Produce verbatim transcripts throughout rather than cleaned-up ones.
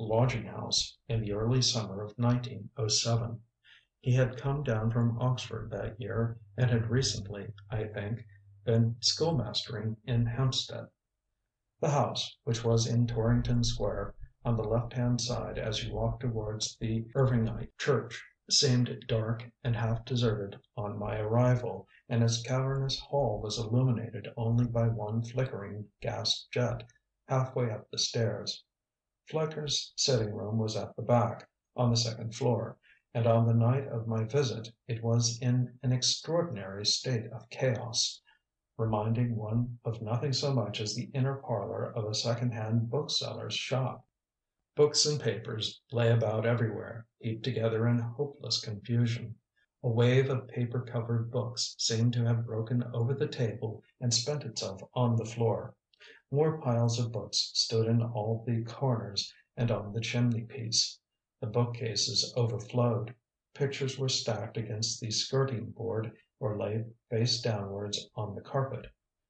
lodging house in the early summer of nineteen oh seven. He had come down from Oxford that year, and had recently, I think, been schoolmastering in Hampstead. The house, which was in Torrington Square, on the left hand side as you walked towards the Irvingite church, seemed dark and half deserted on my arrival, and its cavernous hall was illuminated only by one flickering gas jet, halfway up the stairs. Flecker's sitting room was at the back, on the second floor, and on the night of my visit it was in an extraordinary state of chaos, reminding one of nothing so much as the inner parlour of a second hand bookseller's shop. Books and papers lay about everywhere, heaped together in hopeless confusion. A wave of paper covered books seemed to have broken over the table and spent itself on the floor. More piles of books stood in all the corners and on the chimney piece. The bookcases overflowed. Pictures were stacked against the skirting board or lay face downwards on the carpet.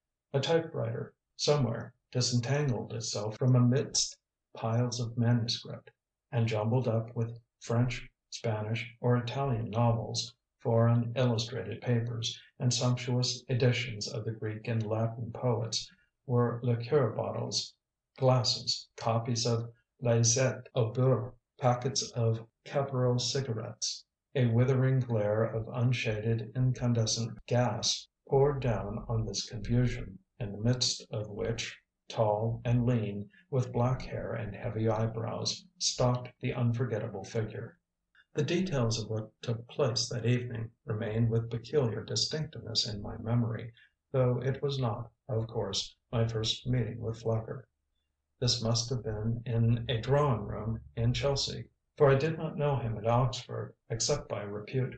A typewriter somewhere disentangled itself from amidst piles of manuscript, and jumbled up with French, Spanish, or Italian novels, foreign illustrated papers, and sumptuous editions of the Greek and Latin poets, were liqueur bottles, glasses, copies of Lisette au Beurre, packets of Caporal cigarettes. A withering glare of unshaded incandescent gas poured down on this confusion, in the midst of which, tall and lean, with black hair and heavy eyebrows, stalked the unforgettable figure. The details of what took place that evening remain with peculiar distinctness in my memory, though it was not, of course, my first meeting with Flecker. This must have been in a drawing room in Chelsea, for I did not know him at Oxford except by repute.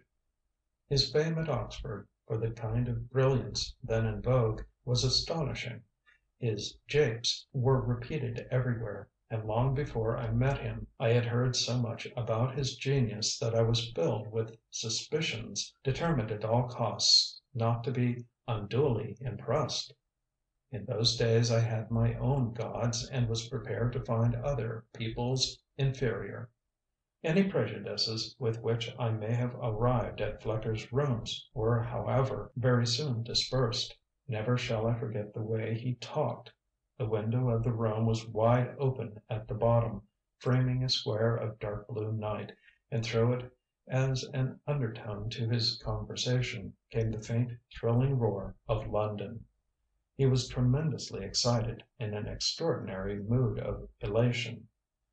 His fame at Oxford, for the kind of brilliance then in vogue, was astonishing. His japes were repeated everywhere, and long before I met him I had heard so much about his genius that I was filled with suspicions, determined at all costs not to be unduly impressed. In those days I had my own gods, and was prepared to find other people's inferior. Any prejudices with which I may have arrived at Flecker's rooms were, however, very soon dispersed. Never shall I forget the way he talked. The window of the room was wide open at the bottom, framing a square of dark blue night, and through it, as an undertone to his conversation, came the faint thrilling roar of London. He was tremendously excited, in an extraordinary mood of elation.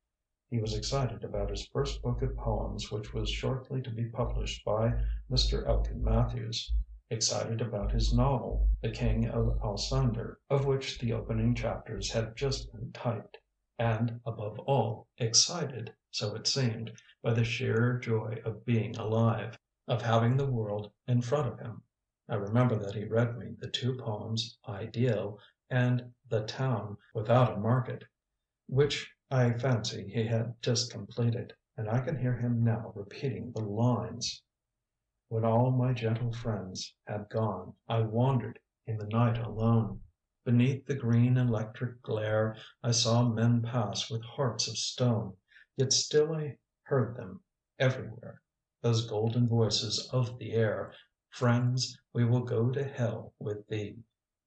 He was excited about his first book of poems which was shortly to be published by Mister Elkin Mathews, excited about his novel, The King of Alsander, of which the opening chapters had just been typed, and, above all, excited, so it seemed, by the sheer joy of being alive, of having the world in front of him. I remember that he read me the two poems Ideal and The Town Without a Market, which I fancy he had just completed, and I can hear him now repeating the lines: "When all my gentle friends had gone, I wandered in the night alone. Beneath the green electric glare I saw men pass with hearts of stone, Yet still I heard them everywhere, Those golden voices of the air, 'Friends, we will go to hell with thee,'"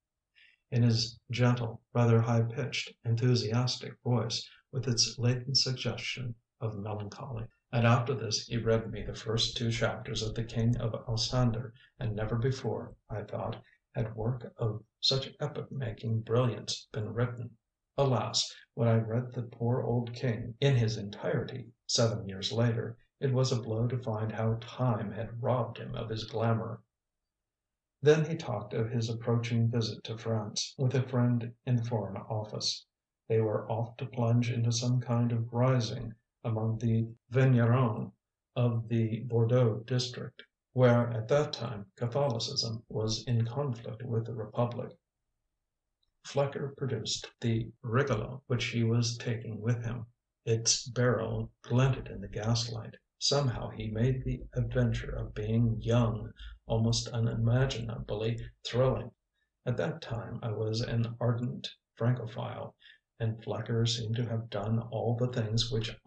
in his gentle, rather high pitched, enthusiastic voice, with its latent suggestion of melancholy. And after this he read me the first two chapters of The King of Alsander, and never before, I thought, had work of such epoch making brilliance been written. Alas, when I read the poor old king in his entirety, seven years later, it was a blow to find how time had robbed him of his glamour. Then he talked of his approaching visit to France, with a friend in the Foreign Office. They were off to plunge into some kind of rising among the vignerons of the Bordeaux district, where at that time Catholicism was in conflict with the Republic. Flecker produced the Rigolot which he was taking with him. Its barrel glinted in the gaslight. Somehow he made the adventure of being young almost unimaginably thrilling. At that time I was an ardent Francophile, and Flecker seemed to have done all the things which